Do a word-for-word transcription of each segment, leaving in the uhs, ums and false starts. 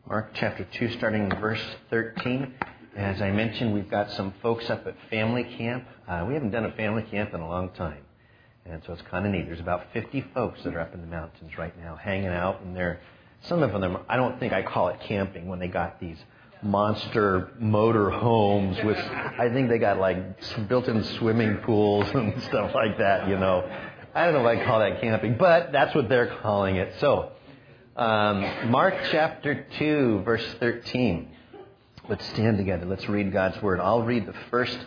Mark chapter two, starting in verse thirteen. As I mentioned, we've got some folks up at family camp. Uh, we haven't done a family camp in a long time. And so it's kind of neat. There's about fifty folks that are up in the mountains right now hanging out. And they're, some of them, I don't think I call it camping when they got these monster motor homes with, I think they got like built-in swimming pools and stuff like that, you know. I don't know if I call that camping, but that's what they're calling it. So, um, Mark chapter two, verse thirteen. Let's stand together. Let's read God's Word. I'll read the first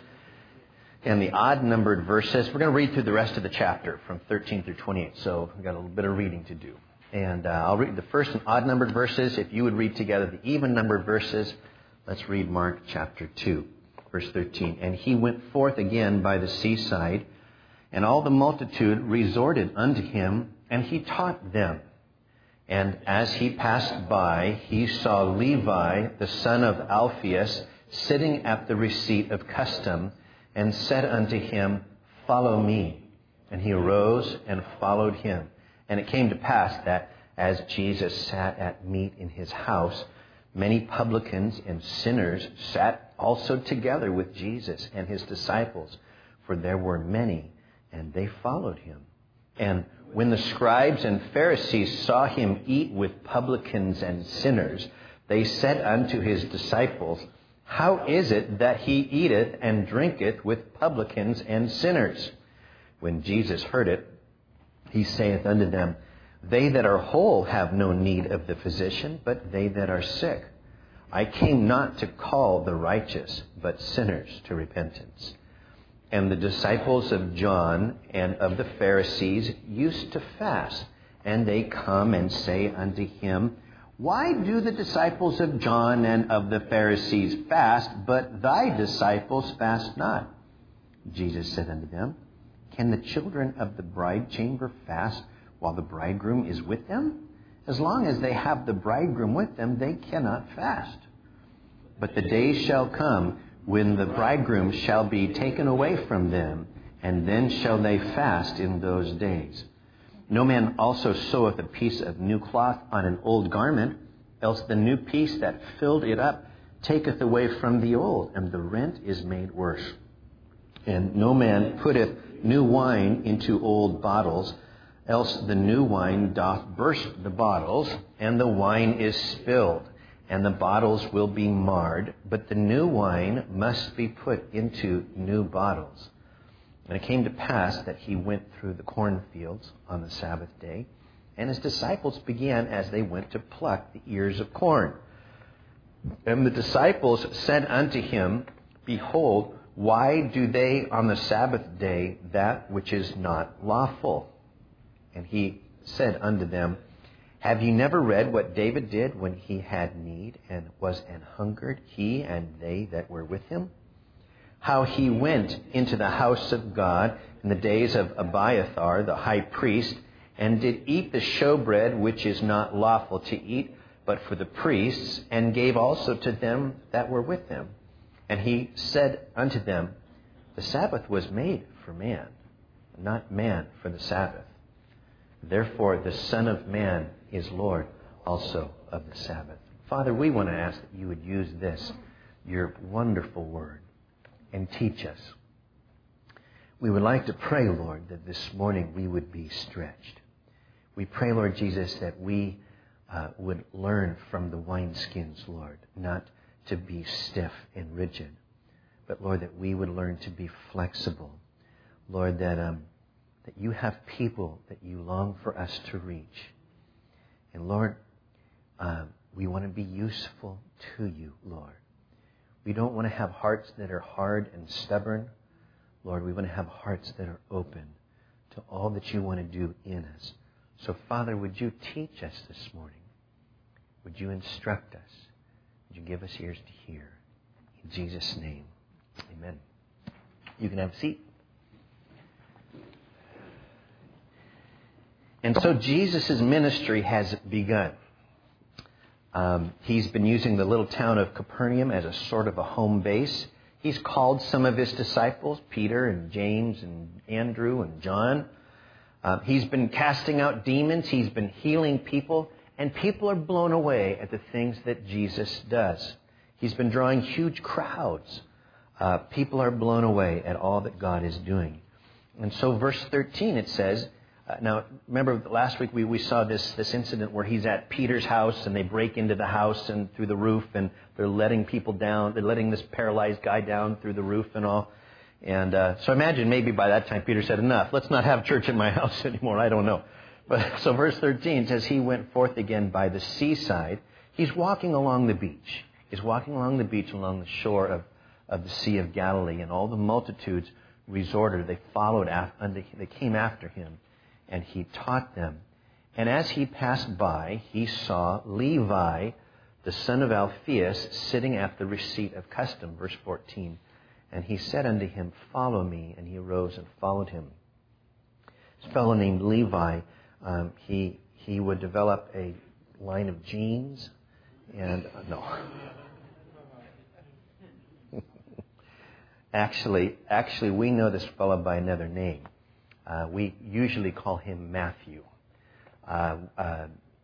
and the odd-numbered verses. We're going to read through the rest of the chapter from thirteen through twenty-eight, so we've got a little bit of reading to do. And uh, I'll read the first and odd-numbered verses. If you would read together the even-numbered verses, let's read Mark chapter two, verse thirteen. And he went forth again by the seaside, and all the multitude resorted unto him, and he taught them. And as he passed by, he saw Levi, the son of Alphaeus, sitting at the receipt of custom, and said unto him, Follow me. And he arose and followed him. And it came to pass that as Jesus sat at meat in his house, many publicans and sinners sat also together with Jesus and his disciples, for there were many, and they followed him. And when the scribes and Pharisees saw him eat with publicans and sinners, they said unto his disciples, How is it that he eateth and drinketh with publicans and sinners? When Jesus heard it, he saith unto them, They that are whole have no need of the physician, but they that are sick. I came not to call the righteous, but sinners to repentance. And the disciples of John and of the Pharisees used to fast, and they come and say unto him, Why do the disciples of John and of the Pharisees fast, but thy disciples fast not? Jesus said unto them, Can the children of the bride chamber fast while the bridegroom is with them? As long as they have the bridegroom with them, they cannot fast. But the days shall come when the bridegroom shall be taken away from them, and then shall they fast in those days. No man also seweth a piece of new cloth on an old garment, else the new piece that filled it up taketh away from the old, and the rent is made worse. And no man putteth new wine into old bottles, else the new wine doth burst the bottles, and the wine is spilled, and the bottles will be marred, but the new wine must be put into new bottles. And it came to pass that he went through the cornfields on the Sabbath day, and his disciples began as they went to pluck the ears of corn. And the disciples said unto him, Behold, why do they on the Sabbath day that which is not lawful? And he said unto them, Have ye never read what David did when he had need and was an hungered, he and they that were with him? How he went into the house of God in the days of Abiathar the high priest, and did eat the showbread which is not lawful to eat, but for the priests, and gave also to them that were with him. And he said unto them, The Sabbath was made for man, not man for the Sabbath. Therefore the Son of Man is Lord also of the Sabbath. Father, we want to ask that you would use this, your wonderful word, and teach us. We would like to pray, Lord, that this morning we would be stretched. We pray, Lord Jesus, that we uh, would learn from the wineskins, Lord, not to be stiff and rigid, but, Lord, that we would learn to be flexible. Lord, that um, that you have people that you long for us to reach. And Lord, uh, we want to be useful to you, Lord. We don't want to have hearts that are hard and stubborn. Lord, we want to have hearts that are open to all that you want to do in us. So, Father, would you teach us this morning? Would you instruct us? Would you give us ears to hear? In Jesus' name, amen. You can have a seat. And so Jesus' ministry has begun. Um, he's been using the little town of Capernaum as a sort of a home base. He's called some of his disciples, Peter and James and Andrew and John. Uh, he's been casting out demons. He's been healing people. And people are blown away at the things that Jesus does. He's been drawing huge crowds. Uh, people are blown away at all that God is doing. And so verse thirteen, it says, uh, now remember last week we, we saw this, this incident where he's at Peter's house and they break into the house and through the roof and they're letting people down. They're letting this paralyzed guy down through the roof and all. And uh, so imagine maybe by that time Peter said, enough, let's not have church in my house anymore. I don't know. But so verse thirteen says, he went forth again by the seaside. He's walking along the beach. He's walking along the beach along the shore of, of the Sea of Galilee. And all the multitudes resorted. They followed after, they came after him. And he taught them. And as he passed by, he saw Levi, the son of Alphaeus, sitting at the receipt of custom. Verse fourteen. And he said unto him, follow me. And he arose and followed him. This fellow named Levi, um, he he would develop a line of jeans. And, uh, no. actually, actually, we know this fellow by another name. Uh, we usually call him Matthew. Uh, uh,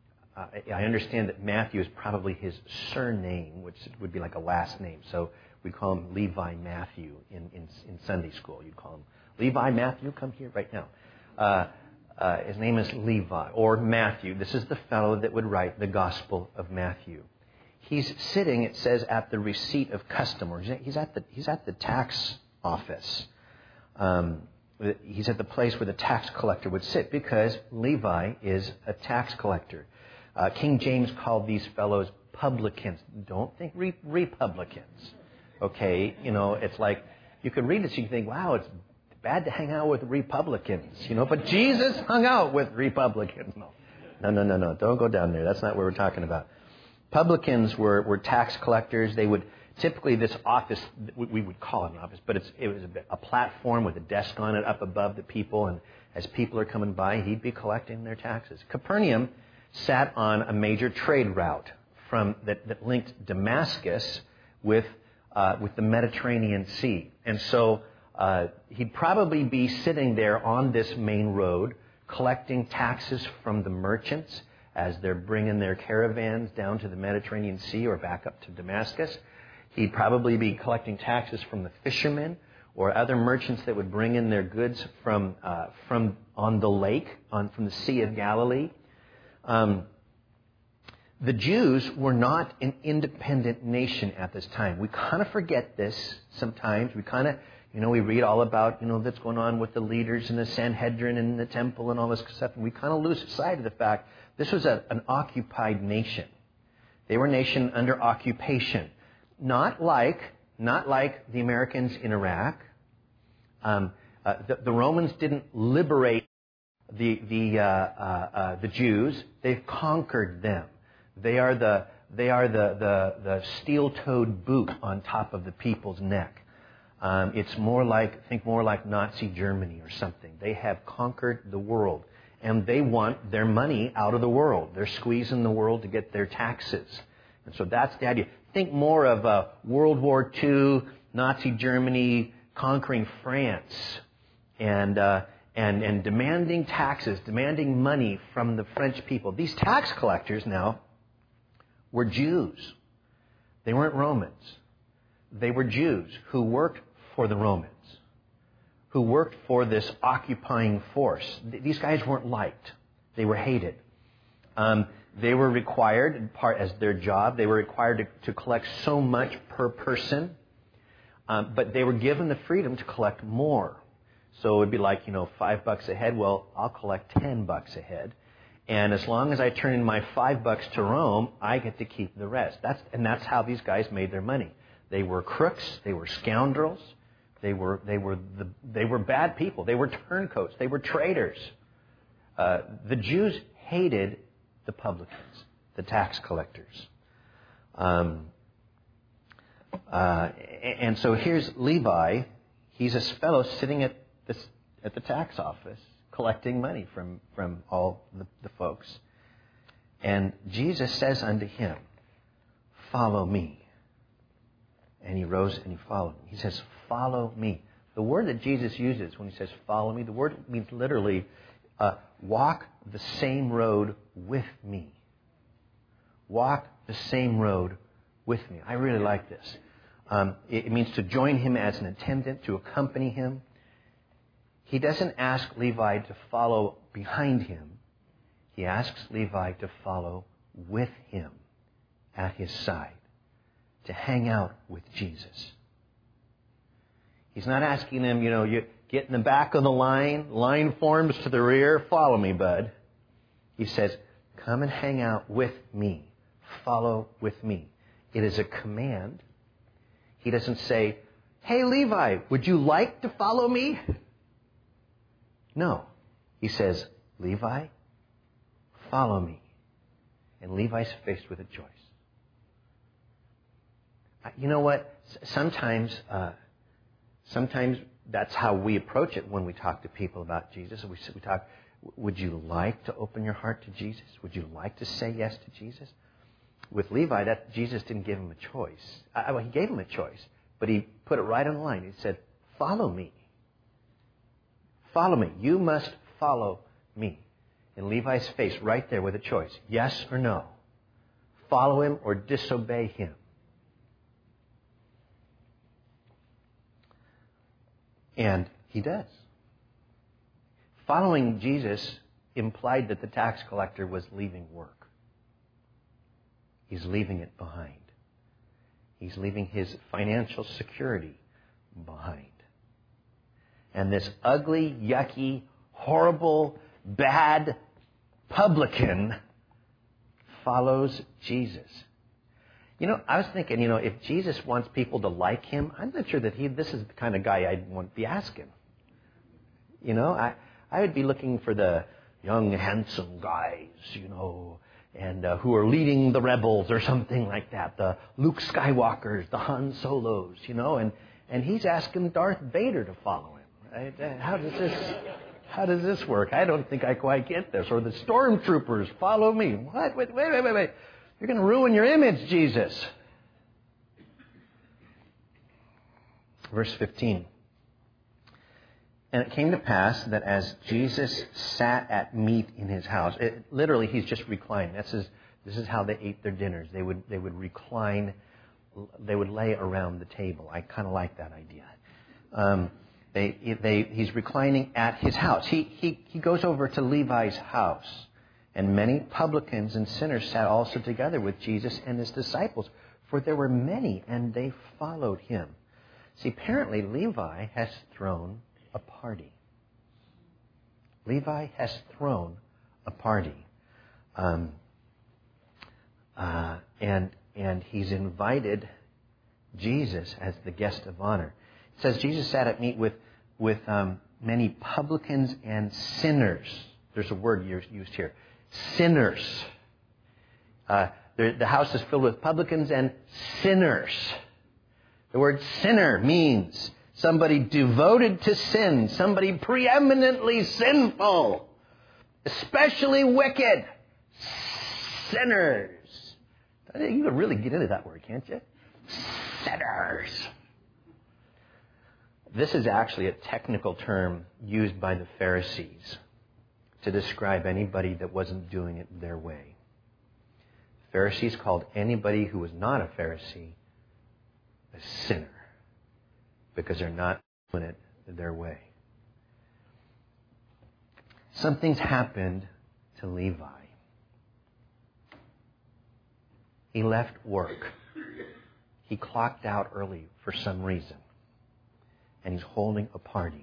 I understand that Matthew is probably his surname, which would be like a last name. So we call him Levi Matthew in, in, in Sunday school. You'd call him Levi Matthew, come here right now. Uh, uh, his name is Levi, or Matthew. This is the fellow that would write the Gospel of Matthew. He's sitting, it says, at the receipt of custom, or he's at the, he's at the tax office. Um, he's at the place where the tax collector would sit because Levi is a tax collector. Uh, King James called these fellows publicans. Don't think re- republicans. Okay, you know, it's like, you could read this, you can think, wow, it's bad to hang out with Republicans, you know, but Jesus hung out with Republicans. No, no, no, no, no, don't go down there. That's not what we're talking about. Publicans were, were tax collectors. They would, typically this office, we would call it an office, but it's, it was a, a platform with a desk on it up above the people, and as people are coming by, he'd be collecting their taxes. Capernaum sat on a major trade route from that, that linked Damascus with Uh, with the Mediterranean Sea. And so uh, he'd probably be sitting there on this main road collecting taxes from the merchants as they're bringing their caravans down to the Mediterranean Sea or back up to Damascus. He'd probably be collecting taxes from the fishermen or other merchants that would bring in their goods from uh, from on the lake, on from the Sea of Galilee. Um, The Jews were not an independent nation at this time. We kind of forget this sometimes. We kind of, you know, we read all about, you know, that's going on with the leaders and the Sanhedrin and the temple and all this stuff. And we kind of lose sight of the fact this was a, an occupied nation. They were a nation under occupation. Not like, not like the Americans in Iraq. Um, uh, the, the Romans didn't liberate the, the, uh, uh, uh, the Jews. They've conquered them. They are the they are the, the, the steel-toed boot on top of the people's neck. Um, it's more like, think more like Nazi Germany or something. They have conquered the world, and they want their money out of the world. They're squeezing the world to get their taxes. And so that's the idea. Think more of uh, World War Two, Nazi Germany conquering France, and uh, and and demanding taxes, demanding money from the French people. These tax collectors now were Jews. They weren't Romans. They were Jews who worked for the Romans, who worked for this occupying force. These guys weren't liked. They were hated. Um, they were required, in part as their job, they were required to, to collect so much per person, um, but they were given the freedom to collect more. So it would be like, you know, five bucks a head. Well, I'll collect ten bucks a head. And as long as I turn in my five bucks to Rome, I get to keep the rest. That's and that's how these guys made their money. They were crooks. They were scoundrels. They were they were the, they were bad people. They were turncoats. They were traitors. Uh, the Jews hated the publicans, the tax collectors. Um, uh, and so here's Levi. He's a fellow sitting at this at the tax office, collecting money from, from all the, the folks. And Jesus says unto him, follow me. And he rose and he followed him. He says, follow me. The word that Jesus uses when he says follow me, the word means literally uh, walk the same road with me. walk the same road with me. I really like this. Um, it, it means to join him as an attendant, to accompany him. He doesn't ask Levi to follow behind him. He asks Levi to follow with him at his side, to hang out with Jesus. He's not asking him, you know, you get in the back of the line, line forms to the rear, follow me, bud. He says, come and hang out with me. Follow with me. It is a command. He doesn't say, hey, Levi, would you like to follow me? No. He says, Levi, follow me. And Levi's faced with a choice. You know what? Sometimes, uh, sometimes that's how we approach it when we talk to people about Jesus. We, we talk, would you like to open your heart to Jesus? Would you like to say yes to Jesus? With Levi, that Jesus didn't give him a choice. I, well, he gave him a choice, but he put it right on the line. He said, follow me. Follow me. You must follow me. And Levi's faced right there with a choice. Yes or no. Follow him or disobey him. And he does. Following Jesus implied that the tax collector was leaving work. He's leaving it behind. He's leaving his financial security behind. And this ugly, yucky, horrible, bad publican follows Jesus. You know, I was thinking, you know, if Jesus wants people to like him, I'm not sure that he, this is the kind of guy I'd want to be asking. You know, I, I would be looking for the young, handsome guys, you know, and uh, who are leading the rebels or something like that. The Luke Skywalkers, the Han Solos, you know, and, and he's asking Darth Vader to follow him. Right? Uh, how does this, how does this work? I don't think I quite get this. Or the stormtroopers, follow me. What? Wait, wait, wait, wait, wait. You're going to ruin your image, Jesus. Verse fifteen. And it came to pass that as Jesus sat at meat in his house, it, literally he's just reclining. This is, this is how they ate their dinners. They would, they would recline, they would lay around the table. I kind of like that idea. Um, they, they, he's reclining at his house. He, he, he goes over to Levi's house. And many publicans and sinners sat also together with Jesus and his disciples, for there were many, and they followed him. See, apparently Levi has thrown a party. Levi has thrown a party. Um, uh, and, and he's invited Jesus as the guest of honor. It says Jesus sat at meat with, with um, many publicans and sinners. There's a word used here. Sinners. Uh, the house is filled with publicans and sinners. The word sinner means somebody devoted to sin, somebody preeminently sinful, especially wicked. Sinners. You could really get into that word, can't you? Sinners. This is actually a technical term used by the Pharisees to describe anybody that wasn't doing it their way. Pharisees called anybody who was not a Pharisee a sinner because they're not doing it their way. Something's happened to Levi. He left work. He clocked out early for some reason. And he's holding a party.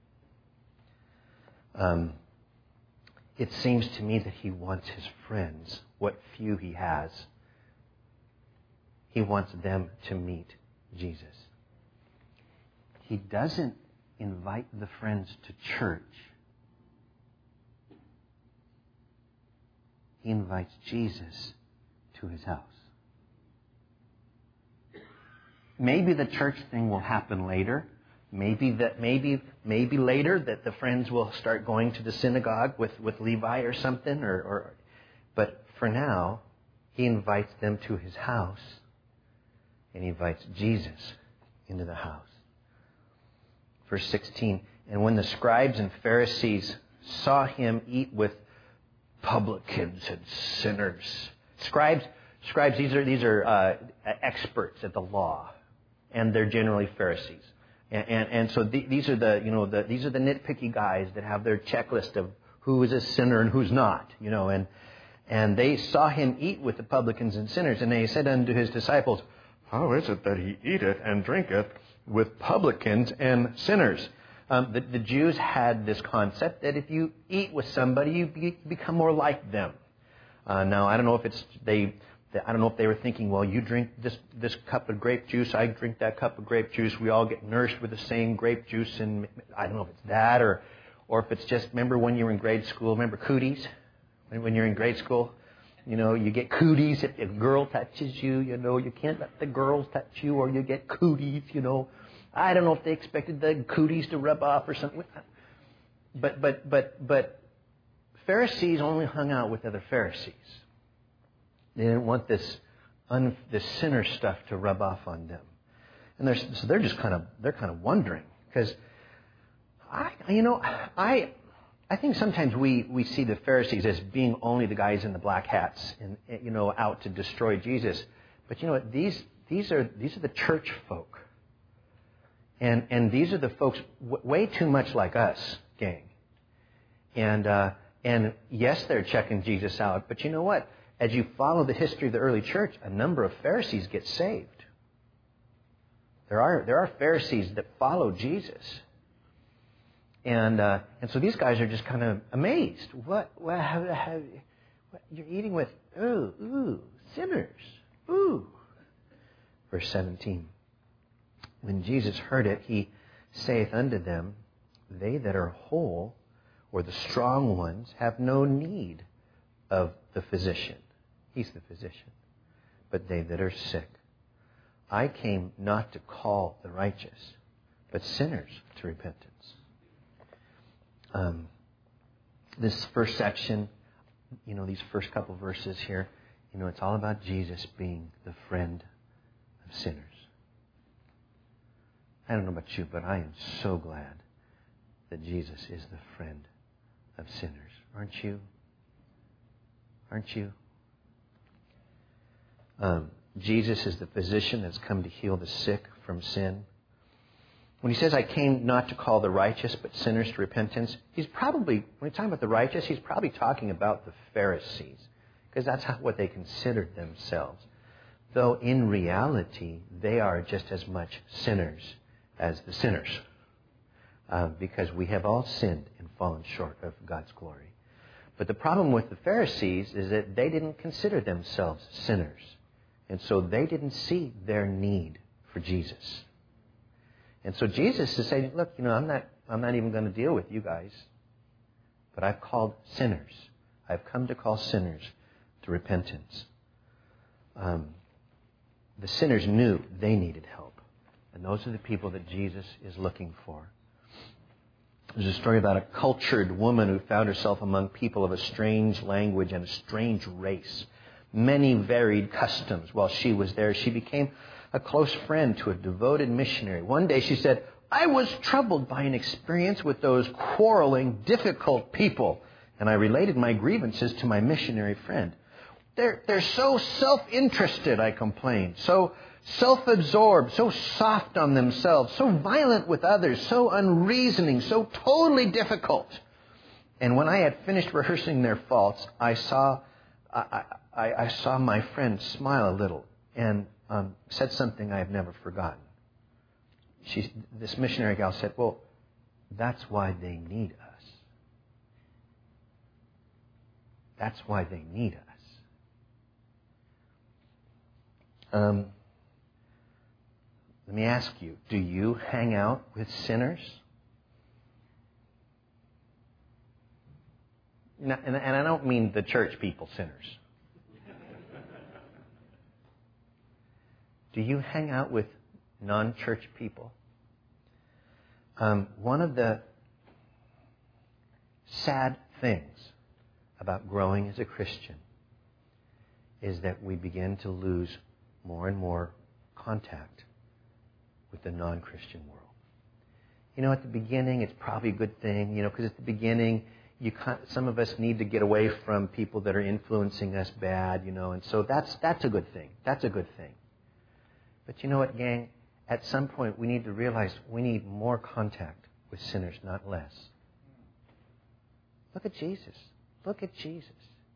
Um... It seems to me that he wants his friends, what few he has, he wants them to meet Jesus. He doesn't invite the friends to church. He invites Jesus to his house. Maybe the church thing will happen later. Maybe that maybe maybe later that the friends will start going to the synagogue with, with Levi or something, or, or but for now, he invites them to his house, and he invites Jesus into the house. Verse sixteen, and when the scribes and Pharisees saw him eat with publicans and sinners. Scribes Scribes, these are these are uh, experts at the law, and they're generally Pharisees. And, and, and so the, these are the you know the, these are the nitpicky guys that have their checklist of who is a sinner and who's not. You know, and and they saw him eat with the publicans and sinners, and they said unto his disciples, "How is it that he eateth and drinketh with publicans and sinners?" Um, the, the Jews had this concept that if you eat with somebody, you be, become more like them. Uh, now, I don't know if it's they. I don't know if they were thinking, well, you drink this this cup of grape juice, I drink that cup of grape juice, we all get nourished with the same grape juice, and I don't know if it's that, or or if it's just, remember when you were in grade school, remember cooties? When, when you're in grade school, you know, you get cooties if a girl touches you, you know, you can't let the girls touch you, or you get cooties, you know. I don't know if they expected the cooties to rub off or something. But, but, but, but Pharisees only hung out with other Pharisees. They didn't want this, un, this sinner stuff to rub off on them, and they're, so they're just kind of they're kind of wondering, because I you know I I think sometimes we, we see the Pharisees as being only the guys in the black hats and you know out to destroy Jesus, but you know what, these these are these are the church folk, and and these are the folks w- way too much like us, gang, and uh, and yes, they're checking Jesus out, but you know what? As you follow the history of the early church, a number of Pharisees get saved. There are there are Pharisees that follow Jesus, and uh, and so these guys are just kind of amazed. What? What, how, how, what you're eating with? Ooh, ooh, sinners. Ooh. Verse seventeen. When Jesus heard it, he saith unto them, "They that are whole, or the strong ones, have no need of the physician." He's the physician. "But they that are sick. I came not to call the righteous, but sinners to repentance." Um, this first section, you know, these first couple verses here, you know, it's all about Jesus being the friend of sinners. I don't know about you, but I am so glad that Jesus is the friend of sinners. Aren't you? Aren't you? Um, Jesus is the physician that's come to heal the sick from sin. When he says, "I came not to call the righteous, but sinners to repentance," he's probably, when he's talking about the righteous, he's probably talking about the Pharisees, because that's how, what they considered themselves. Though in reality, they are just as much sinners as the sinners, uh, because we have all sinned and fallen short of God's glory. But the problem with the Pharisees is that they didn't consider themselves sinners. And so they didn't see their need for Jesus. And so Jesus is saying, look, you know, I'm not I'm not even going to deal with you guys. But I've called sinners. I've come to call sinners to repentance. Um, the sinners knew they needed help. And those are the people that Jesus is looking for. There's a story about a cultured woman who found herself among people of a strange language and a strange race. Many varied customs. While she was there, she became a close friend to a devoted missionary. One day she said, "I was troubled by an experience with those quarreling, difficult people, and I related my grievances to my missionary friend. They're, they're so self-interested," I complained, "so self-absorbed, so soft on themselves, so violent with others, so unreasoning, so totally difficult." And when I had finished rehearsing their faults, I saw I, I, I saw my friend smile a little and um, said something I have never forgotten. She, this missionary gal said, "Well, that's why they need us. That's why they need us." Um, let me ask you, do you hang out with sinners? And I don't mean the church people sinners. Do you hang out with non-church people? Um, one of the sad things about growing as a Christian is that we begin to lose more and more contact with the non-Christian world. You know, at the beginning, it's probably a good thing, you know, because at the beginning, you can't, some of us need to get away from people that are influencing us bad, you know, and so that's that's a good thing. That's a good thing. But you know what, gang? At some point, we need to realize we need more contact with sinners, not less. Look at Jesus. Look at Jesus.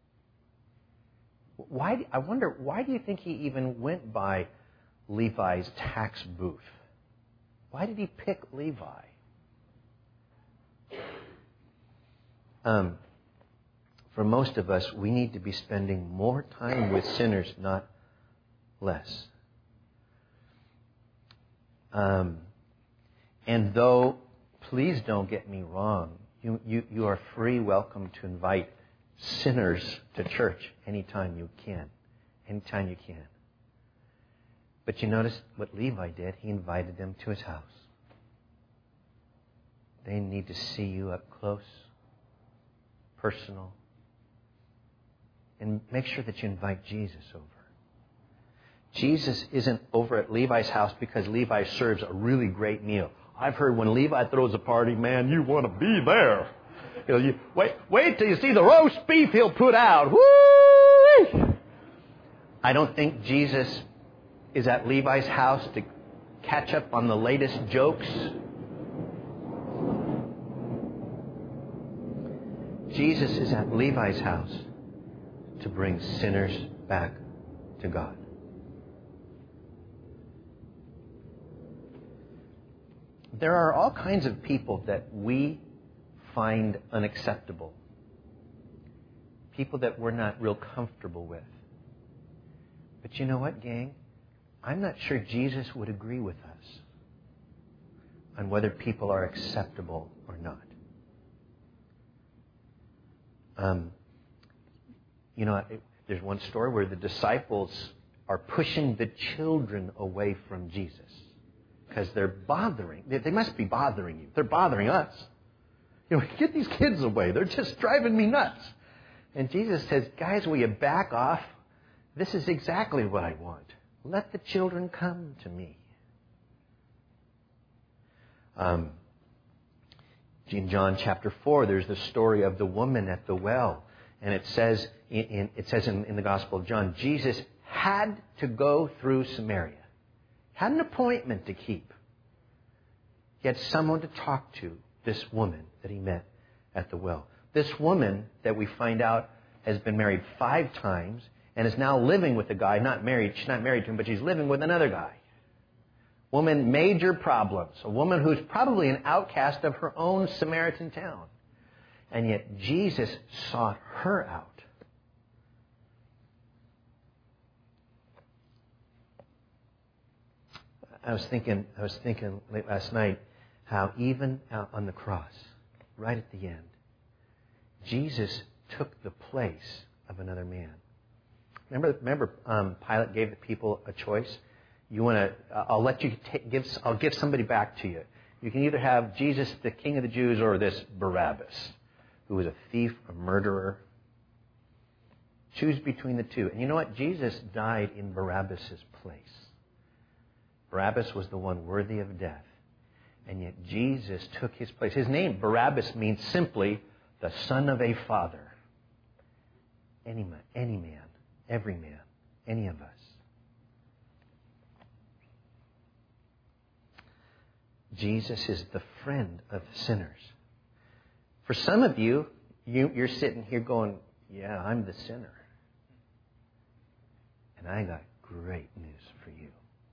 Why? I wonder, why do you think he even went by Levi's tax booth? Why did he pick Levi? Um, for most of us, we need to be spending more time with sinners, not less. Um, and though, please don't get me wrong, you, you, you are free, welcome to invite sinners to church anytime you can. Anytime you can. But you notice what Levi did? He invited them to his house. They need to see you up close, personal. And make sure that you invite Jesus over. Jesus isn't over at Levi's house because Levi serves a really great meal. I've heard when Levi throws a party, man, you want to be there. You know, you, wait, wait till you see the roast beef he'll put out. Woo! I don't think Jesus is at Levi's house to catch up on the latest jokes. Jesus is at Levi's house to bring sinners back to God. There are all kinds of people that we find unacceptable. People that we're not real comfortable with. But you know what, gang? I'm not sure Jesus would agree with us on whether people are acceptable or not. Um, you know, there's one story where the disciples are pushing the children away from Jesus because they're bothering. They, they must be bothering you. They're bothering us. You know, get these kids away. They're just driving me nuts. And Jesus says, guys, will you back off? This is exactly what I want. Let the children come to me. Um, in John chapter four, there's the story of the woman at the well. And it says, in, in, it says in, in the Gospel of John, Jesus had to go through Samaria. Had an appointment to keep. He had someone to talk to, this woman that he met at the well. This woman that we find out has been married five times and is now living with a guy, not married, she's not married to him, but she's living with another guy. Woman, major problems. A woman who's probably an outcast of her own Samaritan town. And yet Jesus sought her out. I was thinking, I was thinking late last night how even out on the cross, right at the end, Jesus took the place of another man. Remember, remember, um, Pilate gave the people a choice. You want to? Uh, I'll let you take, give. I'll give somebody back to you. You can either have Jesus, the King of the Jews, or this Barabbas, who was a thief, a murderer. Choose between the two. And you know what? Jesus died in Barabbas' place. Barabbas was the one worthy of death. And yet Jesus took his place. His name, Barabbas, means simply the son of a father. Any man, any man, every man, any of us. Jesus is the friend of sinners. For some of you, you, you're sitting here going, yeah, I'm the sinner. And I got great news for you.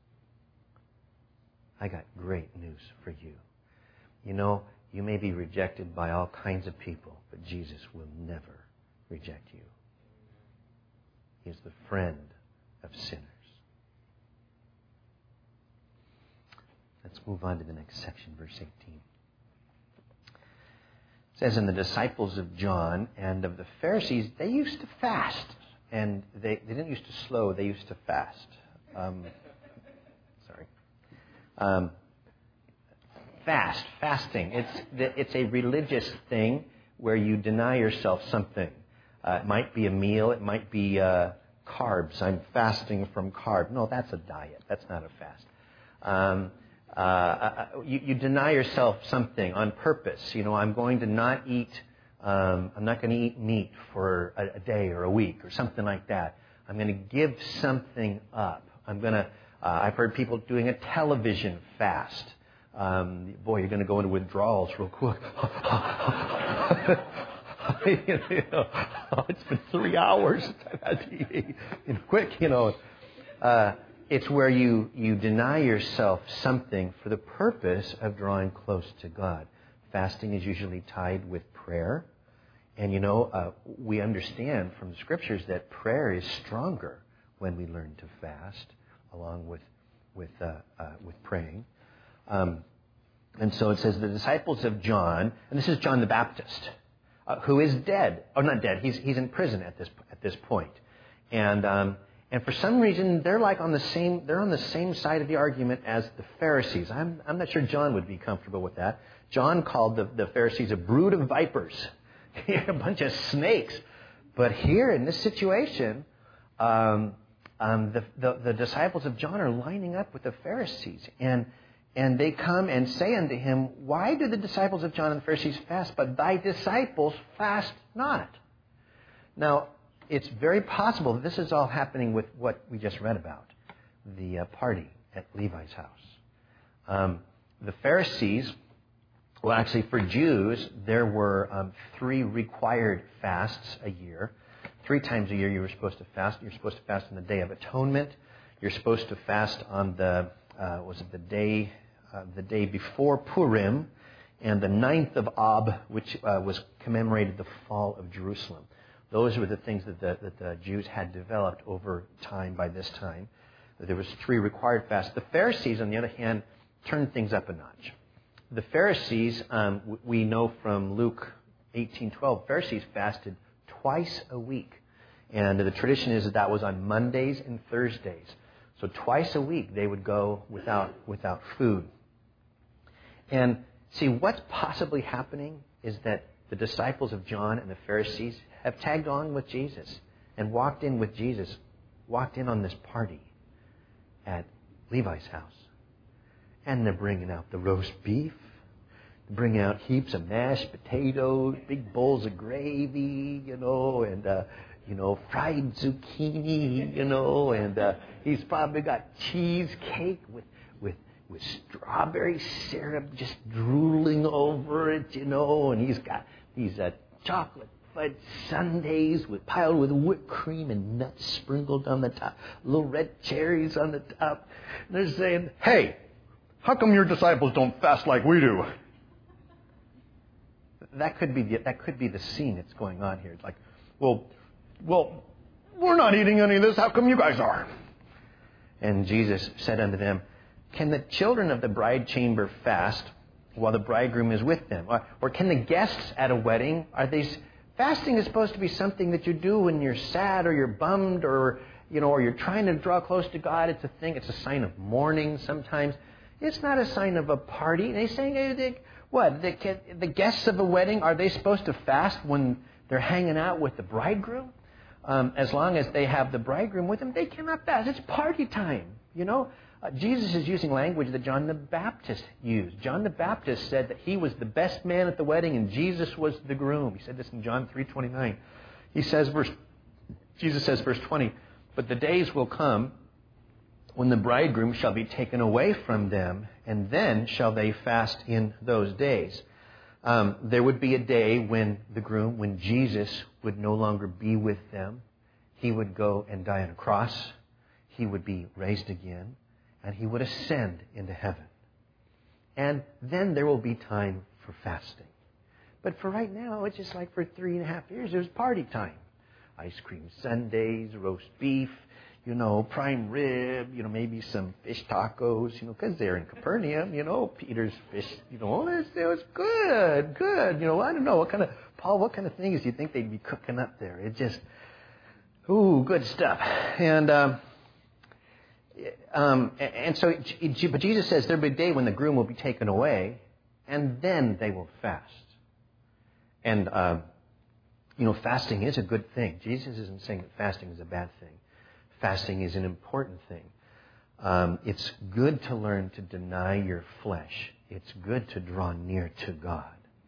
I got great news for you. You know, you may be rejected by all kinds of people, but Jesus will never reject you. He is the friend of sinners. Let's move on to the next section, verse eighteen. It says, and the disciples of John and of the Pharisees, they used to fast. And they, they didn't used to slow, they used to fast. Um, sorry. Um, fast, fasting. It's it's a religious thing where you deny yourself something. Uh, it might be a meal. It might be uh, carbs. I'm fasting from carb. No, that's a diet. That's not a fast. Um, uh, you, you deny yourself something on purpose. You know, I'm going to not eat Um, I'm not going to eat meat for a, a day or a week or something like that. I'm going to give something up. I'm going to, uh, I've heard people doing a television fast. Um, boy, you're going to go into withdrawals real quick. you know, oh, it's been three hours since I've had T V. You know, quick, you know. Uh, it's where you, you deny yourself something for the purpose of drawing close to God. Fasting is usually tied with prayer. And, you know, uh, we understand from the Scriptures that prayer is stronger when we learn to fast, along with with uh, uh, with praying. Um, and so it says the disciples of John, and this is John the Baptist, uh, who is dead. Oh, not dead. He's he's in prison at this at this point. And um, and for some reason they're like on the same they're on the same side of the argument as the Pharisees. I'm I'm not sure John would be comfortable with that. John called the, the Pharisees a brood of vipers. A bunch of snakes. But here in this situation, um, um, the, the, the disciples of John are lining up with the Pharisees. And, and they come and say unto him, why do the disciples of John and the Pharisees fast, but thy disciples fast not? Now, it's very possible that this is all happening with what we just read about, the uh, party at Levi's house. Um, the Pharisees... Well, actually, for Jews, there were um, three required fasts a year. Three times a year you were supposed to fast. You're supposed to fast on the Day of Atonement. You're supposed to fast on the, uh, was it the day, uh, the day before Purim, and the ninth of Ab, which uh, was commemorated the fall of Jerusalem. Those were the things that the, that the Jews had developed over time by this time. There was three required fasts. The Pharisees, on the other hand, turned things up a notch. The Pharisees, um, we know from Luke eighteen twelve, Pharisees fasted twice a week. And the tradition is that that was on Mondays and Thursdays. So twice a week they would go without without food. And see, what's possibly happening is that the disciples of John and the Pharisees have tagged on with Jesus and walked in with Jesus, walked in on this party at Levi's house. And they're bringing out the roast beef, bringing out heaps of mashed potatoes, big bowls of gravy, you know, and, uh, you know, fried zucchini, you know, and uh, he's probably got cheesecake with, with, with strawberry syrup just drooling over it, you know, and he's got these uh, chocolate fudge sundaes with piled with whipped cream and nuts sprinkled on the top, little red cherries on the top. And they're saying, hey, how come your disciples don't fast like we do? That could be the, that could be the scene that's going on here. It's like, well, well, we're not eating any of this. How come you guys are? And Jesus said unto them, can the children of the bride chamber fast while the bridegroom is with them? Or, or can the guests at a wedding, are they, fasting is supposed to be something that you do when you're sad or you're bummed or, you know, or you're trying to draw close to God. It's a thing. It's a sign of mourning sometimes. It's not a sign of a party. And he's saying, hey, they, what, the, the guests of a wedding, are they supposed to fast when they're hanging out with the bridegroom? Um, as long as they have the bridegroom with them, they cannot fast. It's party time, you know. Uh, Jesus is using language that John the Baptist used. John the Baptist said that he was the best man at the wedding and Jesus was the groom. He said this in John three twenty-nine. He says, verse, Jesus says, verse twenty, but the days will come when the bridegroom shall be taken away from them, and then shall they fast in those days. Um, there would be a day when the groom, when Jesus would no longer be with them. He would go and die on a cross. He would be raised again, and he would ascend into heaven. And then there will be time for fasting. But for right now, it's just like for three and a half years, it was party time. Ice cream sundaes, roast beef, you know, prime rib, you know, maybe some fish tacos, you know, because they're in Capernaum, you know, Peter's fish, you know, it was, it was good, good. You know, I don't know, what kind of, Paul, what kind of things do you think they'd be cooking up there? It just, ooh, good stuff. And, um, um, and so, but Jesus says there'll be a day when the groom will be taken away, and then they will fast. And, um, you know, fasting is a good thing. Jesus isn't saying that fasting is a bad thing. Fasting is an important thing. Um, it's good to learn to deny your flesh. It's good to draw near to God.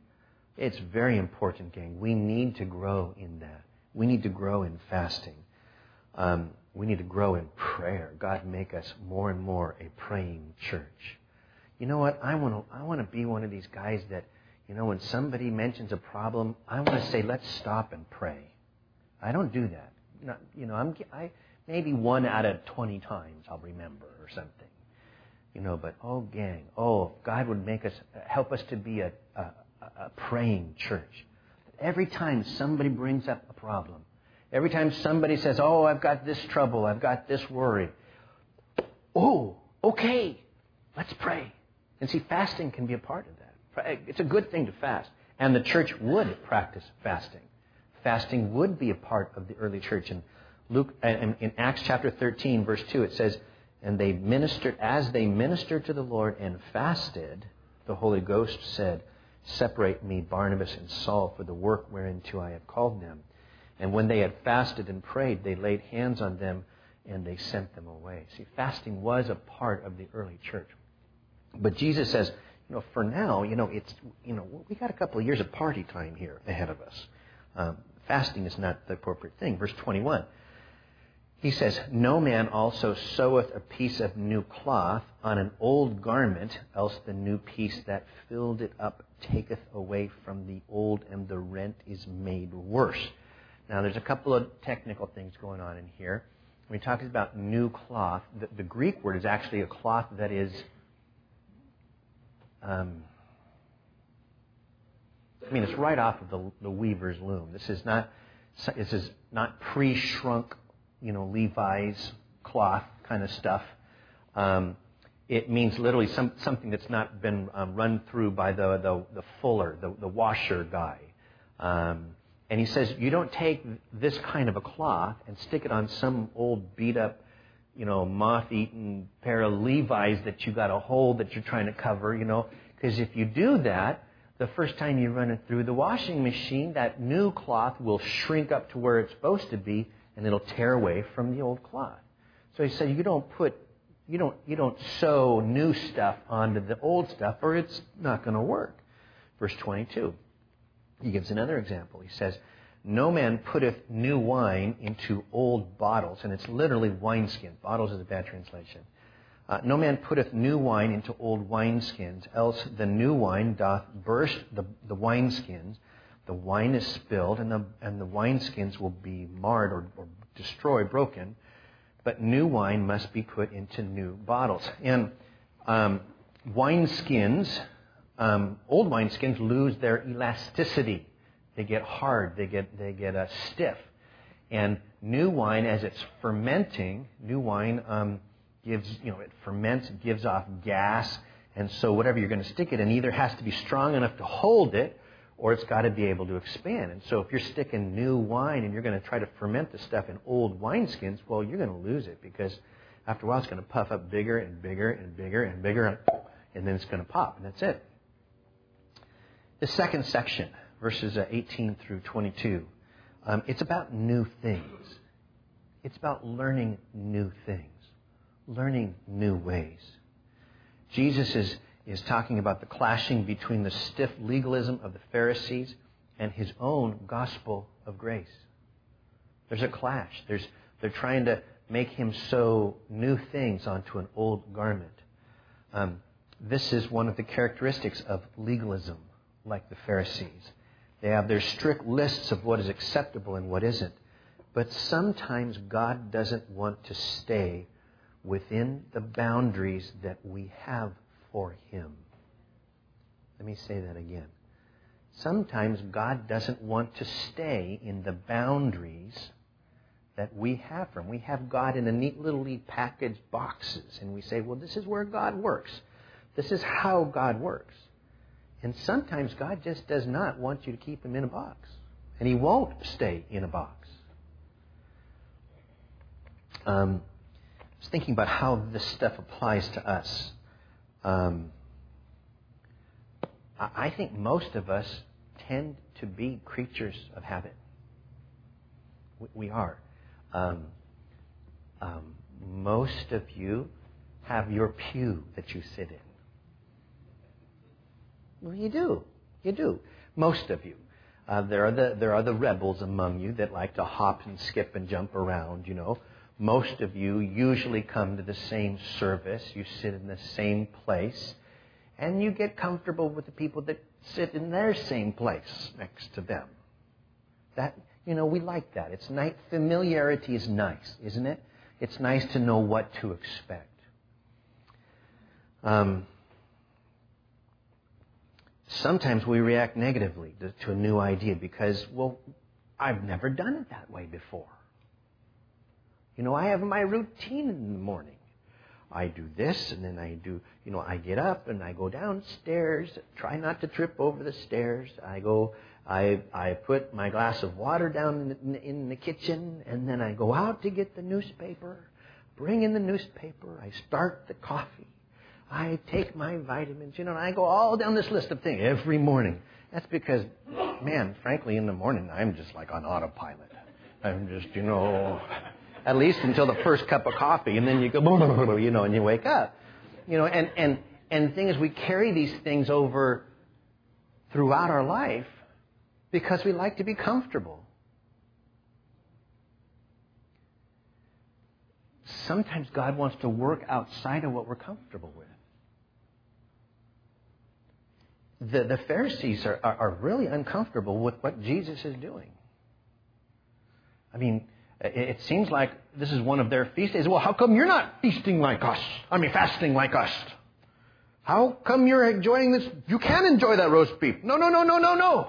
It's very important, gang. We need to grow in that. We need to grow in fasting. Um, we need to grow in prayer. God, make us more and more a praying church. You know what? I want to I want to be one of these guys that, you know, when somebody mentions a problem, I want to say, let's stop and pray. I don't do that. Not, you know, I'm I maybe one out of twenty times I'll remember or something. You know, but oh, gang, oh, if God would make us, help us to be a, a, a praying church. Every time somebody brings up a problem, every time somebody says, oh, I've got this trouble, I've got this worry. Oh, okay, let's pray. And see, fasting can be a part of that. It's a good thing to fast. And the church would practice fasting. Fasting would be a part of the early church. In Luke, in Acts chapter thirteen, verse two, it says, and they ministered, as they ministered to the Lord and fasted, the Holy Ghost said, separate me, Barnabas and Saul, for the work whereunto I have called them. And when they had fasted and prayed, they laid hands on them and they sent them away. See, fasting was a part of the early church. But Jesus says, you know, for now, you know, it's, you know, we got a couple of years of party time here ahead of us. Um, fasting is not the appropriate thing. Verse twenty-one. He says, no man also seweth a piece of new cloth on an old garment, else the new piece that filled it up taketh away from the old, and the rent is made worse. Now, there's a couple of technical things going on in here. When he talks about new cloth, the, the Greek word is actually a cloth that is, um, I mean, it's right off of the, the weaver's loom. This is not, this is not pre-shrunk, you know, Levi's cloth kind of stuff. Um, it means literally some, something that's not been um, run through by the, the, the fuller, the, the washer guy. Um, and he says, you don't take this kind of a cloth and stick it on some old beat-up, you know, moth-eaten pair of Levi's that you got a hole that you're trying to cover, you know. Because if you do that, the first time you run it through the washing machine, that new cloth will shrink up to where it's supposed to be, and it'll tear away from the old cloth. So he said, you don't put, you don't, you don't sew new stuff onto the old stuff, or it's not going to work. Verse twenty-two. He gives another example. He says, no man putteth new wine into old bottles, and it's literally wineskin. Bottles is a bad translation. Uh, no man putteth new wine into old wineskins, else the new wine doth burst the, the wineskins. The wine is spilled, and the and the wineskins will be marred or, or destroyed, broken. But new wine must be put into new bottles. And um, wineskins, um, old wineskins lose their elasticity. They get hard. They get they get uh, stiff. And new wine, as it's fermenting, new wine um, gives you know it ferments, it gives off gas, and so whatever you're going to stick it in either has to be strong enough to hold it, or it's got to be able to expand. And so if you're sticking new wine and you're going to try to ferment the stuff in old wineskins, well, you're going to lose it, because after a while it's going to puff up bigger and bigger and bigger and bigger, and, and then it's going to pop, and that's it. The second section, verses eighteen through twenty-two, um, it's about new things. It's about learning new things, learning new ways. Jesus is is talking about the clashing between the stiff legalism of the Pharisees and his own gospel of grace. There's a clash. There's, they're trying to make him sew new things onto an old garment. Um, this is one of the characteristics of legalism, like the Pharisees. They have their strict lists of what is acceptable and what isn't. But sometimes God doesn't want to stay within the boundaries that we have for Him. Let me say that again. Sometimes God doesn't want to stay in the boundaries that we have for Him. We have God in a neat little neat packaged boxes, and we say, well, this is where God works. This is how God works. And sometimes God just does not want you to keep Him in a box. And He won't stay in a box. Um, I was thinking about how this stuff applies to us. Um, I think most of us tend to be creatures of habit. We, we are. Um, um, most of you have your pew that you sit in. Well, you do. You do. Most of you. Uh, there are the there are the rebels among you that like to hop and skip and jump around, you know. Most of you usually come to the same service. You sit in the same place. And you get comfortable with the people that sit in their same place next to them. That, you know, we like that. It's nice. Familiarity is nice, isn't it? It's nice to know what to expect. Um, sometimes we react negatively to, to a new idea because, well, I've never done it that way before. You know, I have my routine in the morning. I do this, and then I do, you know, I get up and I go downstairs, try not to trip over the stairs. I go, I I put my glass of water down in the, in the kitchen, and then I go out to get the newspaper, bring in the newspaper, I start the coffee, I take my vitamins, you know, and I go all down this list of things every morning. That's because, man, frankly, in the morning, I'm just like on autopilot. I'm just, you know... At least until the first cup of coffee, and then you go, you know, and you wake up. You know, and, and, and the thing is, we carry these things over throughout our life because we like to be comfortable. Sometimes God wants to work outside of what we're comfortable with. The, the Pharisees are, are, are really uncomfortable with what Jesus is doing. I mean... It seems like this is one of their feast days. Well, how come you're not feasting like us? I mean, fasting like us. How come you're enjoying this? You can enjoy that roast beef. No, no, no, no, no, no.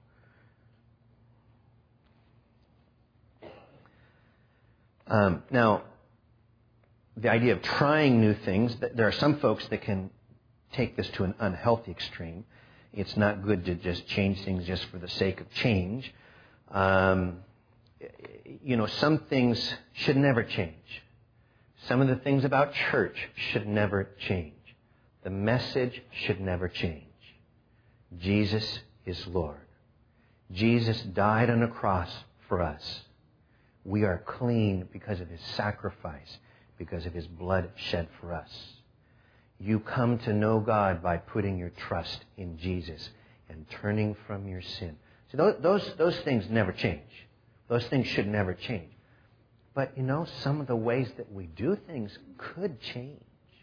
Um, now, the idea of trying new things, there are some folks that can take this to an unhealthy extreme. It's not good to just change things just for the sake of change. Um... You know, some things should never change. Some of the things about church should never change. The message should never change. Jesus is Lord. Jesus died on a cross for us. We are clean because of His sacrifice, because of His blood shed for us. You come to know God by putting your trust in Jesus and turning from your sin. So those, those, those things never change. Those things should never change. But, you know, some of the ways that we do things could change.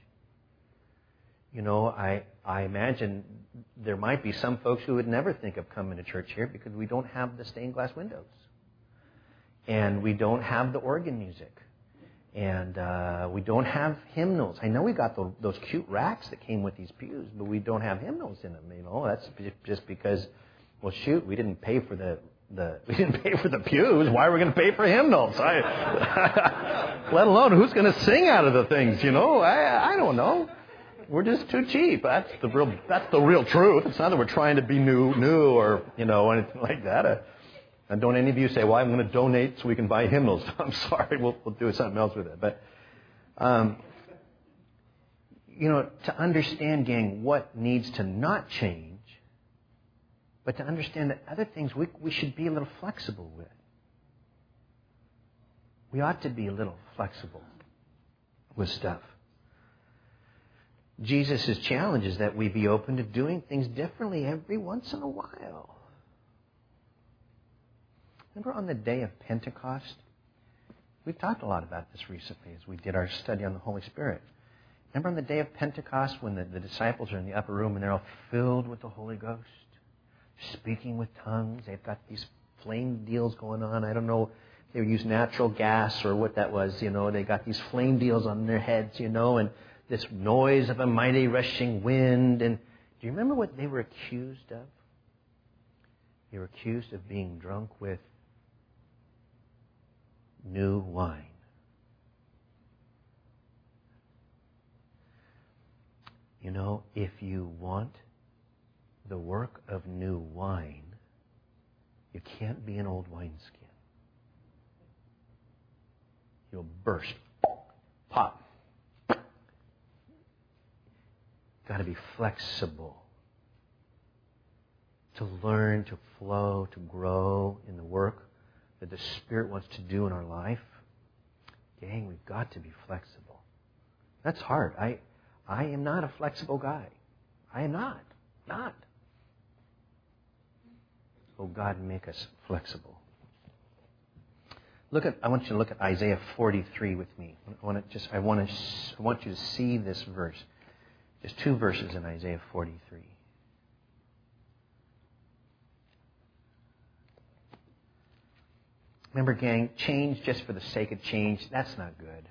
You know, I I imagine there might be some folks who would never think of coming to church here because we don't have the stained glass windows. And we don't have the organ music. And uh, we don't have hymnals. I know we got the, those cute racks that came with these pews, but we don't have hymnals in them. You know, that's just because, well, shoot, we didn't pay for the... The, we didn't pay for the pews. Why are we going to pay for hymnals? I, let alone who's going to sing out of the things, you know? I, I don't know. We're just too cheap. That's the real That's the real truth. It's not that we're trying to be new, new or, you know, anything like that. Uh, and don't any of you say, well, I'm going to donate so we can buy hymnals. I'm sorry. We'll, we'll do something else with it. But, um, you know, to understand, gang, what needs to not change, but to understand that other things we, we should be a little flexible with. We ought to be a little flexible with stuff. Jesus' challenge is that we be open to doing things differently every once in a while. Remember on the day of Pentecost? We've talked a lot about this recently as we did our study on the Holy Spirit. Remember on the day of Pentecost when the, the disciples are in the upper room and they're all filled with the Holy Ghost? Speaking with tongues. They've got these flame deals going on. I don't know if they use natural gas or what that was. You know, they got these flame deals on their heads, you know, and this noise of a mighty rushing wind. And do you remember what they were accused of? They were accused of being drunk with new wine. You know, if you want the work of new wine, you can't be an old wineskin. You'll burst. Pop. Got to be flexible. To learn, to flow, to grow in the work that the Spirit wants to do in our life. Gang, we've got to be flexible. That's hard. I, I am not a flexible guy. I am not. Not. Oh God, make us flexible. Look at. I want you to look at Isaiah forty-three with me. I want to just. I want to. I want you to see this verse. Just two verses in Isaiah forty-three. Remember, gang, change just for the sake of change, that's not good.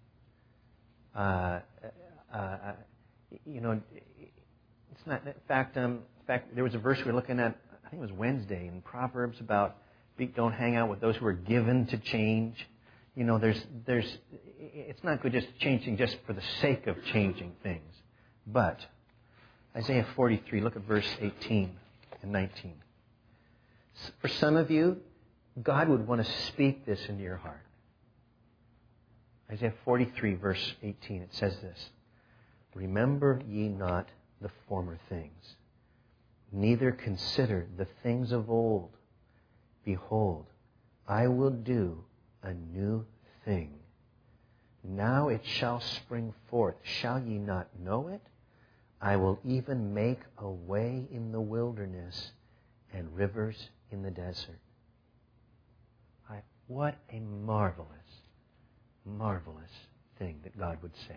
Uh, uh, you know, it's not. In fact, um, in fact, there was a verse we were looking at. I think it was Wednesday in Proverbs about don't hang out with those who are given to change. You know, there's, there's. It's not good just changing just for the sake of changing things. But Isaiah forty-three, look at verse eighteen and nineteen. For some of you, God would want to speak this into your heart. Isaiah forty-three, verse eighteen, it says this. Remember ye not the former things, neither consider the things of old. Behold, I will do a new thing. Now it shall spring forth. Shall ye not know it? I will even make a way in the wilderness and rivers in the desert. I, what a marvelous, marvelous thing that God would say.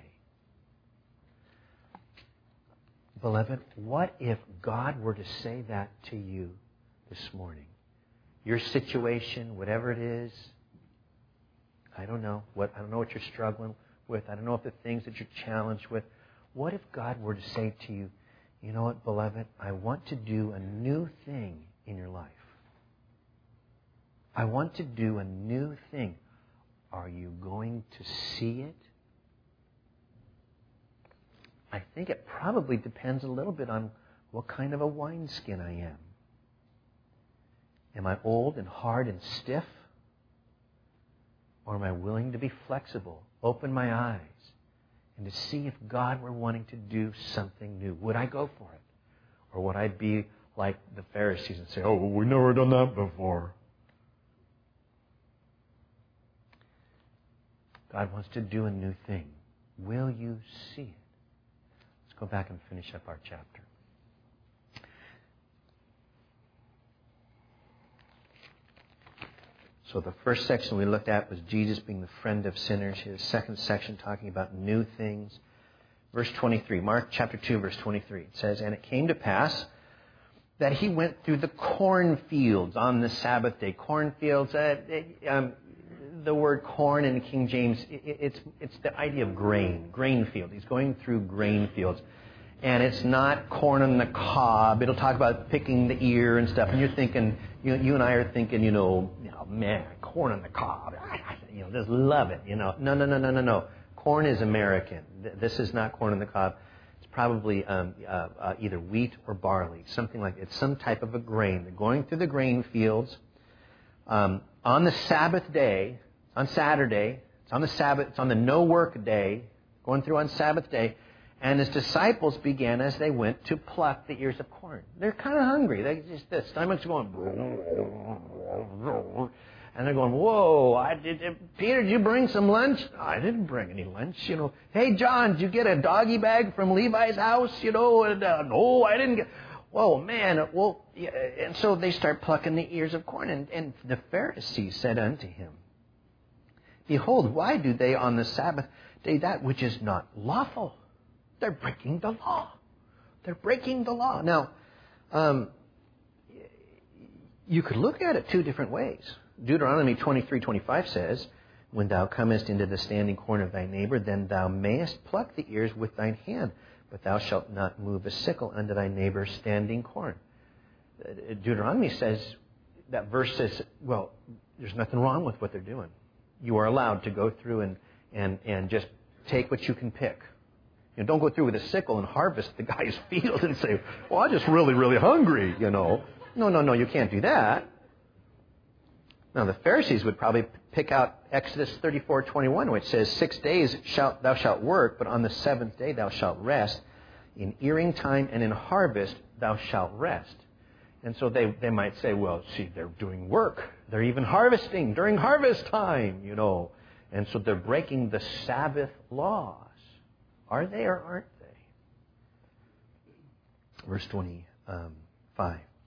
Beloved, what if God were to say that to you this morning? Your situation, whatever it is, I don't know. What I don't know what you're struggling with. I don't know if the things that you're challenged with. What if God were to say to you, you know what, beloved, I want to do a new thing in your life. I want to do a new thing. Are you going to see it? I think it probably depends a little bit on what kind of a wineskin I am. Am I old and hard and stiff? Or am I willing to be flexible, open my eyes, and to see if God were wanting to do something new? Would I go for it? Or would I be like the Pharisees and say, oh, well, we've never done that before? God wants to do a new thing. Will you see it? Let's go back and finish up our chapter. So the first section we looked at was Jesus being the friend of sinners. His second section talking about new things. Verse twenty-three, Mark chapter two, verse twenty-three. It says, and it came to pass that he went through the cornfields on the Sabbath day. Cornfields, uh, it, um, the word corn in King James, it, it's, it's the idea of grain, grain field. He's going through grain fields. And it's not corn on the cob. It'll talk about picking the ear and stuff. And you're thinking, you, you and I are thinking, you know, oh, man, corn on the cob. You know, just love it. You know, no, no, no, no, no, no. Corn is American. This is not corn on the cob. It's probably um, uh, uh, either wheat or barley, something like it's some type of a grain. They're going through the grain fields um, on the Sabbath day, on Saturday. It's on the Sabbath. It's on the no work day. Going through on Sabbath day. And his disciples began as they went to pluck the ears of corn. They're kind of hungry. They just their stomachs going, and they're going, whoa! I did, Peter, did you bring some lunch? I didn't bring any lunch. You know, hey John, did you get a doggy bag from Levi's house? You know, and, uh, no, I didn't get. Whoa, man! Well, yeah. And so they start plucking the ears of corn, and, and the Pharisees said unto him, behold, why do they on the Sabbath day that which is not lawful? They're breaking the law. They're breaking the law. Now, um, you could look at it two different ways. Deuteronomy twenty-three twenty-five says, when thou comest into the standing corn of thy neighbor, then thou mayest pluck the ears with thine hand, but thou shalt not move a sickle unto thy neighbor's standing corn. Deuteronomy says, that verse says, well, there's nothing wrong with what they're doing. You are allowed to go through and, and, and just take what you can pick. You know, don't go through with a sickle and harvest the guy's field and say, well, I'm just really, really hungry, you know. No, no, no, you can't do that. Now, the Pharisees would probably pick out Exodus thirty-four twenty-one, which says, six days shalt, thou shalt work, but on the seventh day thou shalt rest. In earing time and in harvest thou shalt rest. And so they, they might say, well, see, they're doing work. They're even harvesting during harvest time, you know. And so they're breaking the Sabbath laws. Are they or aren't they? Verse twenty-five.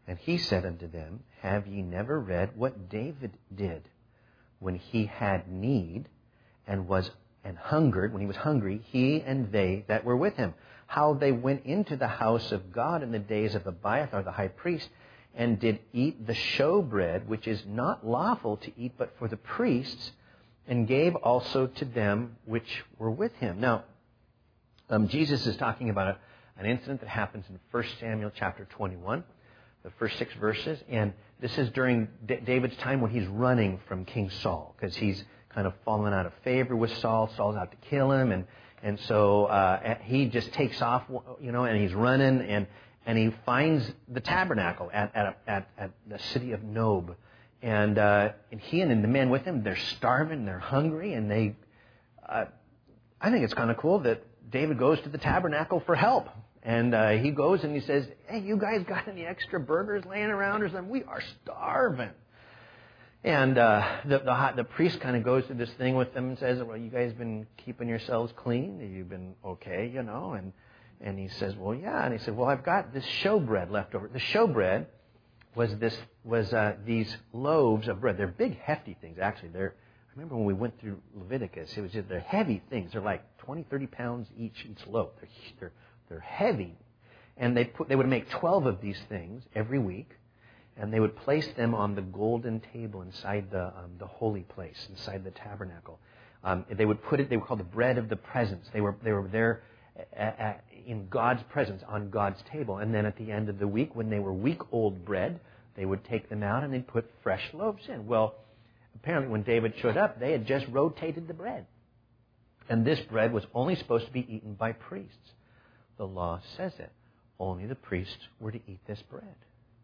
And he said unto them, Have ye never read what David did when he had need and was and hungered, when he was hungry, he and they that were with him, how they went into the house of God in the days of Abiathar the high priest, and did eat the showbread, which is not lawful to eat but for the priests, and gave also to them which were with him. Now, um, Jesus is talking about a, an incident that happens in First Samuel chapter twenty-one, the first six verses, and this is during D- David's time when he's running from King Saul, because he's kind of fallen out of favor with Saul. Saul's out to kill him, and and so uh, he just takes off, you know, and he's running, and and he finds the tabernacle at at at, at the city of Nob, and uh, and he and the men with him, they're starving, they're hungry, and they, uh, I think it's kind of cool that David goes to the tabernacle for help, and uh, he goes and he says, "Hey, you guys got any extra burgers laying around or something? We are starving." And uh, the, the the priest kind of goes through this thing with them and says, "Well, you guys been keeping yourselves clean? Have you been okay, you know?" And and he says, "Well, yeah." And he said, "Well, I've got this showbread left over." The showbread was this was uh, these loaves of bread. They're big, hefty things. Actually, they're. I remember when we went through Leviticus, it was just, they're heavy things. They're like twenty, thirty pounds each each loaf. They're they're they're heavy, and they put they would make twelve of these things every week. And they would place them on the golden table inside the um, the holy place, inside the tabernacle. Um, they would put it. They were called the bread of the presence. They were they were there at, at, in God's presence on God's table. And then at the end of the week, when they were week-old bread, they would take them out and they'd put fresh loaves in. Well, apparently when David showed up, they had just rotated the bread, and this bread was only supposed to be eaten by priests. The law says it. Only the priests were to eat this bread.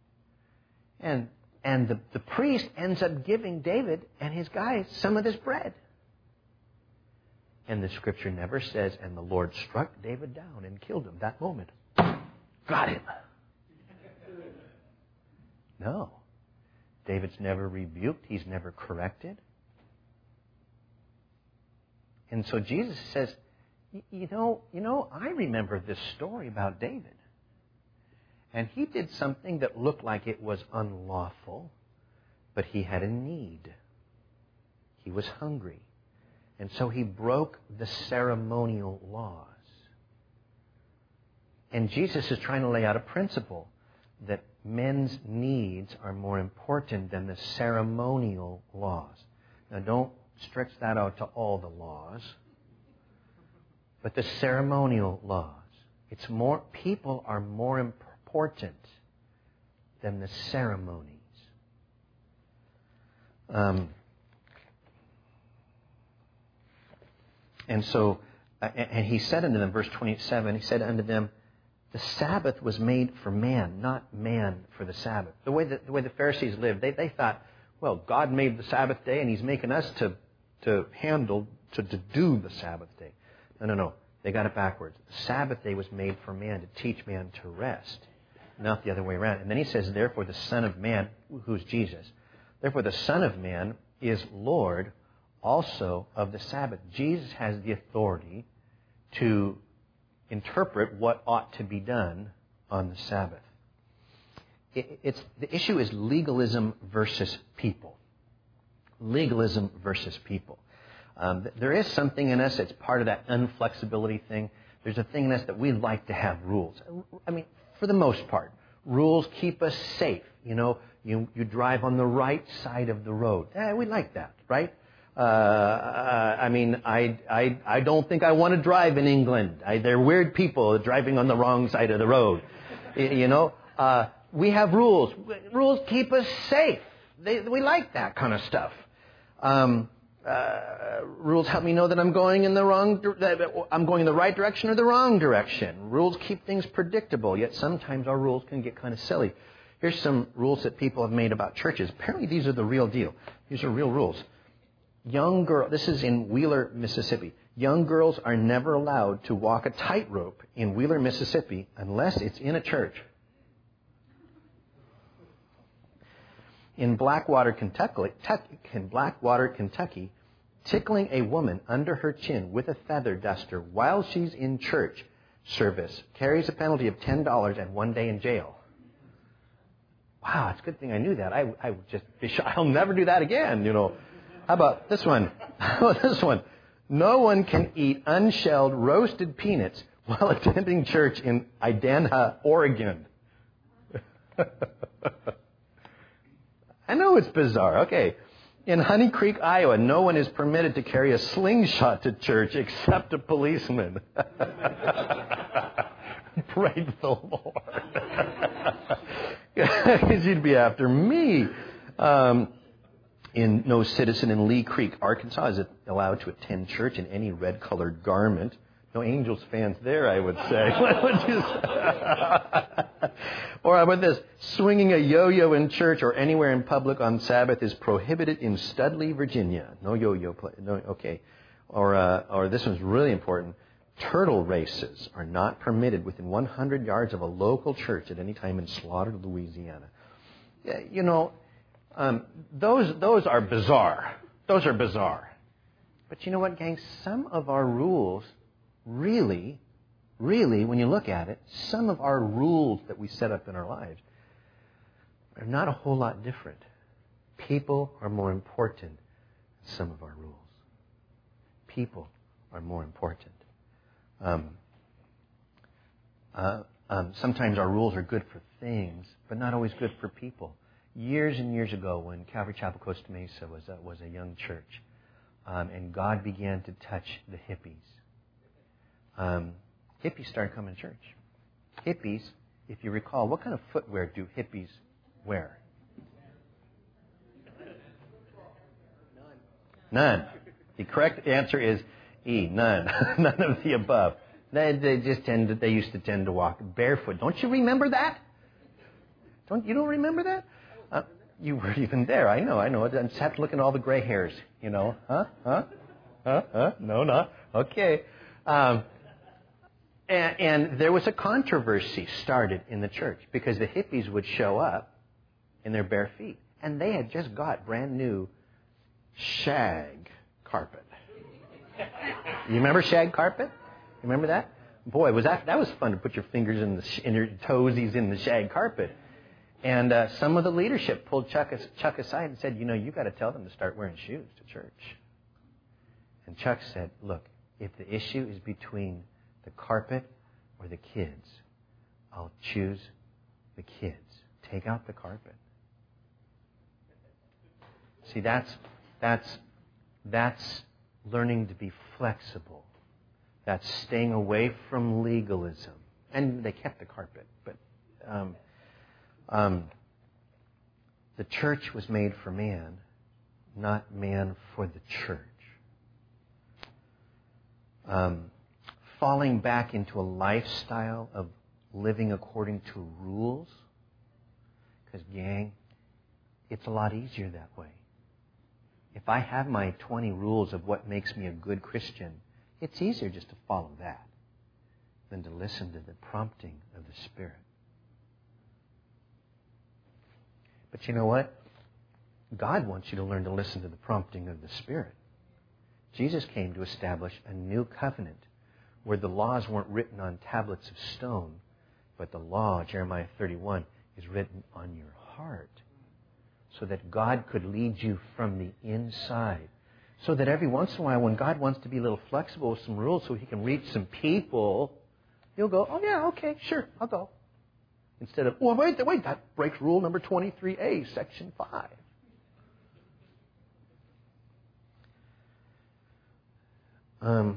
And and the, the priest ends up giving David and his guys some of this bread. And the scripture never says, and the Lord struck David down and killed him that moment. Got him. No. David's never rebuked. He's never corrected. And so Jesus says, you know, you know, I remember this story about David. And he did something that looked like it was unlawful, but he had a need. He was hungry. And so he broke the ceremonial laws. And Jesus is trying to lay out a principle that men's needs are more important than the ceremonial laws. Now, don't stretch that out to all the laws, but the ceremonial laws. It's more, people are more important. important than the ceremonies. Um, and so, uh, and he said unto them, verse twenty-seven, he said unto them, the Sabbath was made for man, not man for the Sabbath. The way that the way the Pharisees lived, they, they thought, well, God made the Sabbath day and He's making us to to handle, to, to do the Sabbath day. No, no, no. They got it backwards. The Sabbath day was made for man, to teach man to rest, not the other way around. And then he says, therefore the Son of Man, who's Jesus, therefore the Son of Man is Lord also of the Sabbath. Jesus has the authority to interpret what ought to be done on the Sabbath. It, it's, the issue is legalism versus people. Legalism versus people. Um, there is something in us that's part of that unflexibility thing. There's a thing in us that we like to have rules. I mean, for the most part, rules keep us safe. You know, you you drive on the right side of the road. Eh, we like that, right? Uh, I mean, I I I don't think I want to drive in England. I, they're weird people driving on the wrong side of the road. You know, uh, we have rules. Rules keep us safe. They, we like that kind of stuff. Um, Uh, rules help me know that I'm going in the wrong, that I'm going in the right direction or the wrong direction. Rules keep things predictable, yet sometimes our rules can get kind of silly. Here's some rules that people have made about churches. Apparently these are the real deal. These are real rules. Young girl, this is in Wheeler, Mississippi. Young girls are never allowed to walk a tightrope in Wheeler, Mississippi unless it's in a church. In Blackwater, Kentucky, in Blackwater, Kentucky, tickling a woman under her chin with a feather duster while she's in church service carries a penalty of ten dollars and one day in jail. Wow, it's a good thing I knew that. I, I would just be shy. I'll never do that again, you know. How about this one? How about this one? No one can eat unshelled roasted peanuts while attending church in Idanha, Oregon. I know it's bizarre. Okay. In Honey Creek, Iowa, no one is permitted to carry a slingshot to church except a policeman. Praise the Lord. Because you'd be after me. Um, in no citizen in Lee Creek, Arkansas, is allowed to attend church in any red-colored garment. No Angels fans there, I would say. What would you say? Or how about this? Swinging a yo-yo in church or anywhere in public on Sabbath is prohibited in Studley, Virginia. No yo-yo play. No, okay. Or, uh, or this one's really important. Turtle races are not permitted within one hundred yards of a local church at any time in Slaughter, Louisiana. You know, um, those those are bizarre. Those are bizarre. But you know what, gang? Some of our rules really, really, when you look at it, some of our rules that we set up in our lives are not a whole lot different. People are more important than some of our rules. People are more important. Um, uh, um, sometimes our rules are good for things, but not always good for people. Years and years ago, when Calvary Chapel Costa Mesa was a, was a young church, um, and God began to touch the hippies, um, hippies started coming to church. Hippies, if you recall, what kind of footwear do hippies wear? None. The correct answer is E, none. None of the above. They, they just tend to, they used to tend to walk barefoot. Don't you remember that? Don't you don't remember that? Uh, you weren't even there. I know, I know. I just have to look at all the gray hairs, you know. Huh? Huh? Huh? Huh? No, not. Okay. Um, and, and there was a controversy started in the church because the hippies would show up in their bare feet. And they had just got brand new shag carpet. You remember shag carpet? You remember that? Boy, was that that was fun to put your fingers in the in your toesies in the shag carpet. And uh, some of the leadership pulled Chuck, Chuck aside and said, "You know, you got to tell them to start wearing shoes to church." And Chuck said, "Look, if the issue is between the carpet or the kids, I'll choose the kids. Take out the carpet." See, that's that's that's. learning to be flexible. That's staying away from legalism. And they kept the carpet. But um, um, the church was made for man, not man for the church. Um, falling back into a lifestyle of living according to rules, because, gang, it's a lot easier that way. If I have my twenty rules of what makes me a good Christian, it's easier just to follow that than to listen to the prompting of the Spirit. But you know what? God wants you to learn to listen to the prompting of the Spirit. Jesus came to establish a new covenant where the laws weren't written on tablets of stone, but the law, Jeremiah thirty-one, is written on your heart. So that God could lead you from the inside. So that every once in a while, when God wants to be a little flexible with some rules so He can reach some people, you'll go, "Oh yeah, okay, sure, I'll go." Instead of, "Oh, wait, wait, that breaks rule number twenty-three A, section five. Um,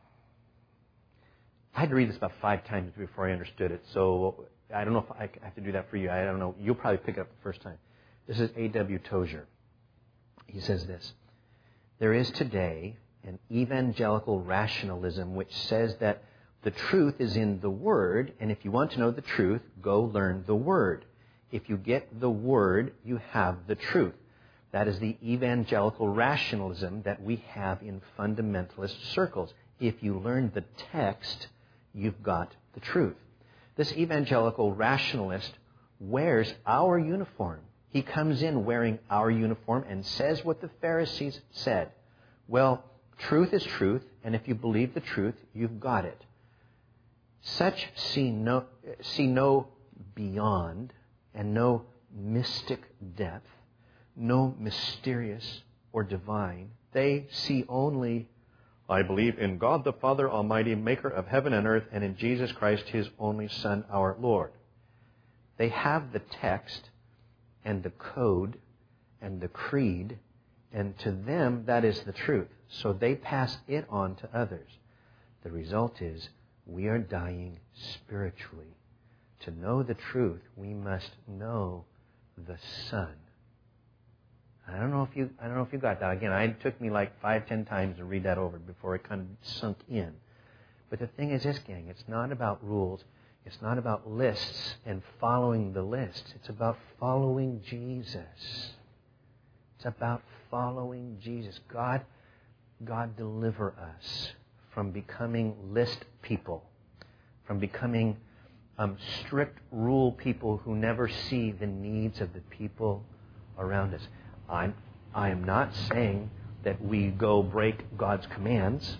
I had to read this about five times before I understood it. So I don't know if I have to do that for you. I don't know. You'll probably pick it up the first time. This is A W Tozer. He says this: "There is today an evangelical rationalism which says that the truth is in the Word, and if you want to know the truth, go learn the Word. If you get the Word, you have the truth." That is the evangelical rationalism that we have in fundamentalist circles. If you learn the text, you've got the truth. This evangelical rationalist wears our uniform. He comes in wearing our uniform and says what the Pharisees said. Well, truth is truth, and if you believe the truth, you've got it. Such see no, see no beyond and no mystic depth, no mysterious or divine. They see only, I believe in God the Father Almighty, maker of heaven and earth, and in Jesus Christ, His only Son, our Lord. They have the text and the code and the creed, and to them that is the truth. So they pass it on to others. The result is we are dying spiritually. To know the truth, we must know the Son. I don't know if you I don't know if you got that. Again, it took me like five, ten times to read that over before it kind of sunk in. But the thing is this, gang, it's not about rules. It's not about lists and following the lists. It's about following Jesus. It's about following Jesus. God, God deliver us from becoming list people, from becoming um, strict rule people who never see the needs of the people around us. I'm, I am not saying that we go break God's commands.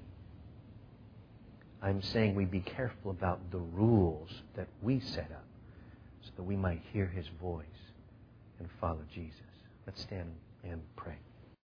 I'm saying we be careful about the rules that we set up so that we might hear His voice and follow Jesus. Let's stand and pray.